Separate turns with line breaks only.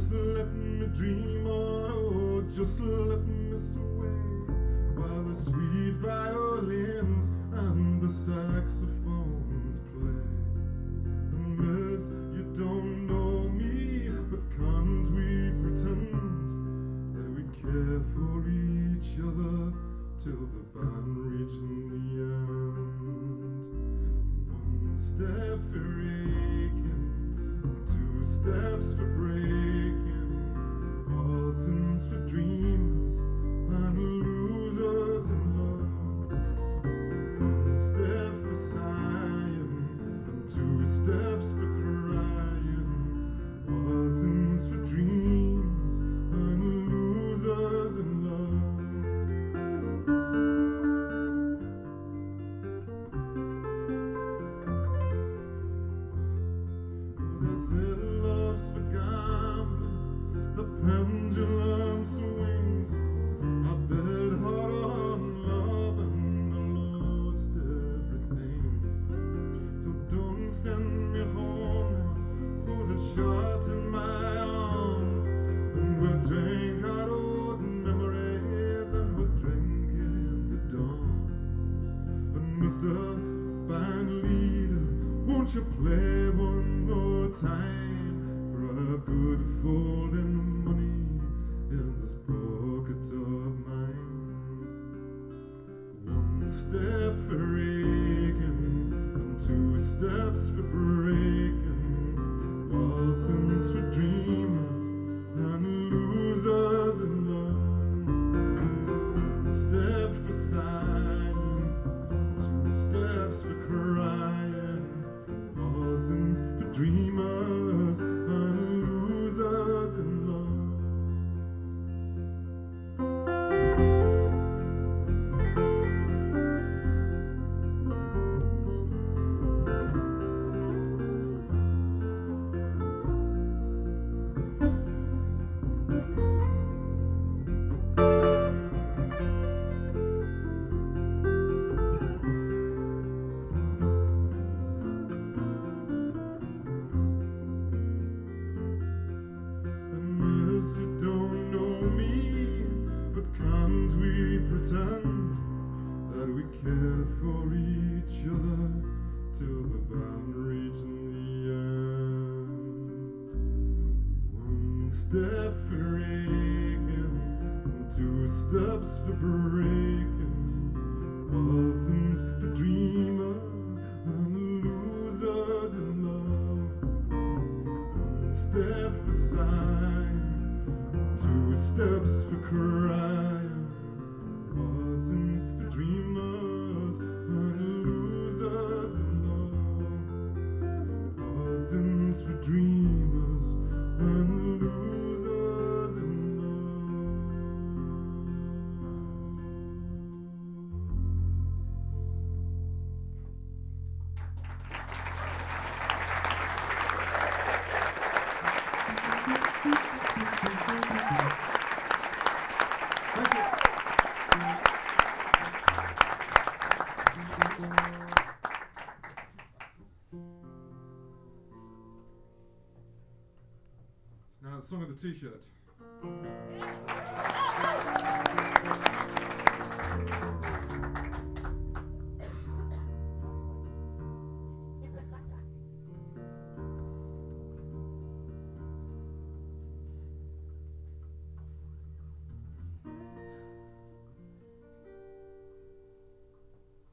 Just let me dream on, oh, just let me sway, while the sweet violins and the saxophones play. And miss, you don't know me, but can't we pretend that we care for each other till the band reaches the end? One step for aching, 2 steps for breaking, waltzings for dreamers and losers in love. 1 step for sighing and 2 steps for crying, waltzings for dreams and losers in love. They say love's for gamblers, the pendulum swings. I bet hard on love and I lost everything. So don't send me home now, put a shot in my arm, and we'll drink our old memories and we'll drink in the dawn. And Mr. Band Leader, won't you play one more time? For I've good folding money in this pocket of mine. 1 step for aching and 2 steps for breaking, waltzings for dreamers and losers in love. 1 step for sighing, 2 steps for crying, waltzings for dreamers and losers in love. You don't know me, but can't we pretend that we care for each other till the band reaches the end? 1 step for aching and 2 steps for breaking, waltzings for dreamers and losers in love. 1 step for sighing, 2 steps for crying, waltzings for dreamers and losers in love. Waltzings for dreamers and losers in love. Now the song of the t-shirt.